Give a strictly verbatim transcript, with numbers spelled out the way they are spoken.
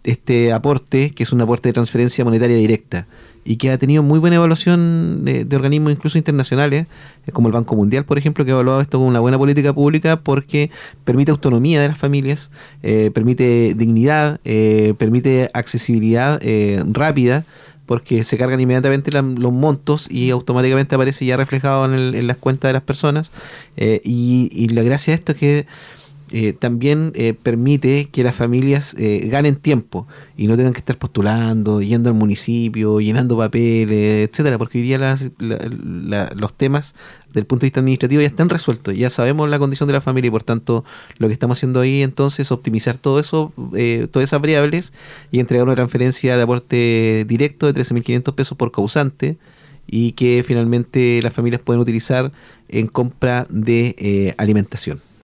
este aporte, que es un aporte de transferencia monetaria directa, y que ha tenido muy buena evaluación de, de organismos incluso internacionales, eh, como el Banco Mundial, por ejemplo, que ha evaluado esto como una buena política pública porque permite autonomía de las familias, eh, permite dignidad, eh, permite accesibilidad eh, rápida, porque se cargan inmediatamente la, los montos y automáticamente aparece ya reflejado en, el, en las cuentas de las personas. Eh, y, y la gracia de esto es que Eh, también eh, permite que las familias eh, ganen tiempo y no tengan que estar postulando, yendo al municipio, llenando papeles, etcétera, porque hoy día las, la, la, los temas del punto de vista administrativo ya están resueltos, ya sabemos la condición de la familia y por tanto lo que estamos haciendo ahí entonces es optimizar todo eso, eh, todas esas variables y entregar una transferencia de aporte directo de trece mil quinientos pesos por causante y que finalmente las familias pueden utilizar en compra de eh, alimentación.